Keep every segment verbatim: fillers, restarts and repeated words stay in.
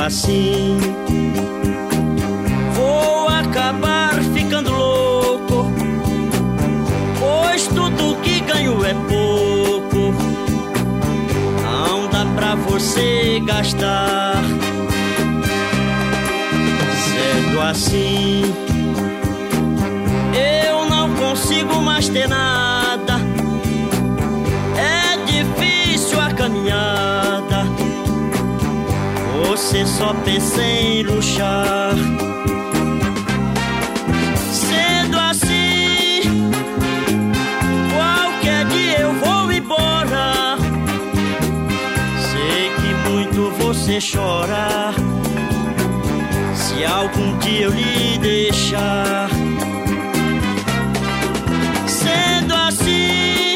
assim, vou acabar ficando louco, pois tudo que ganho é pouco, não dá pra você gastar. Sendo assim, eu não consigo mais ter nada, é difícil a caminhada, você só pensa em luxar. Sendo assim, qualquer dia eu vou embora, sei que muito você chora, se algum dia eu lhe deixar. Sendo assim,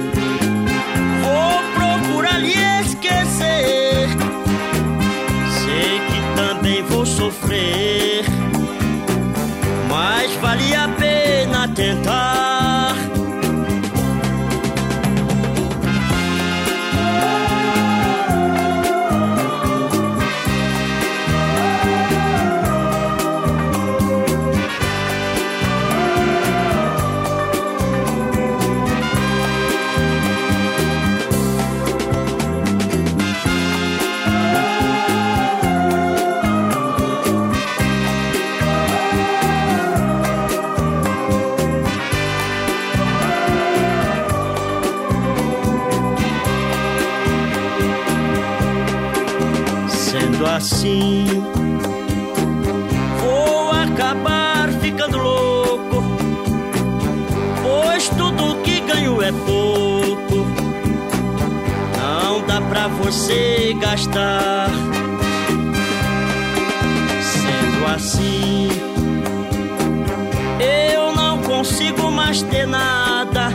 vou procurar lhe esquecer, sei que também vou sofrer, mas vale a pena tentar. Sendo assim, vou acabar ficando louco, pois tudo que ganho é pouco, não dá pra você gastar. Sendo assim, eu não consigo mais ter nada,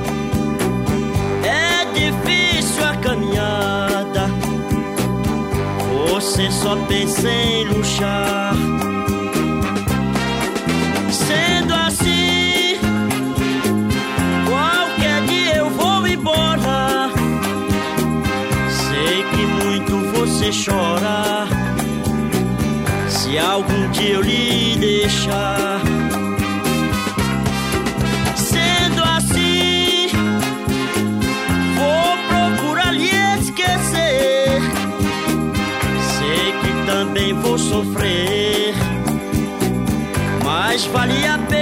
é difícil a caminhada, você só pensa em luxar. Sendo assim, qualquer dia eu vou embora, sei que muito você chora, se algum dia eu lhe deixar. Sendo assim, vou procurar lhe esquecer, sei que também vou sofrer, mas vale a pena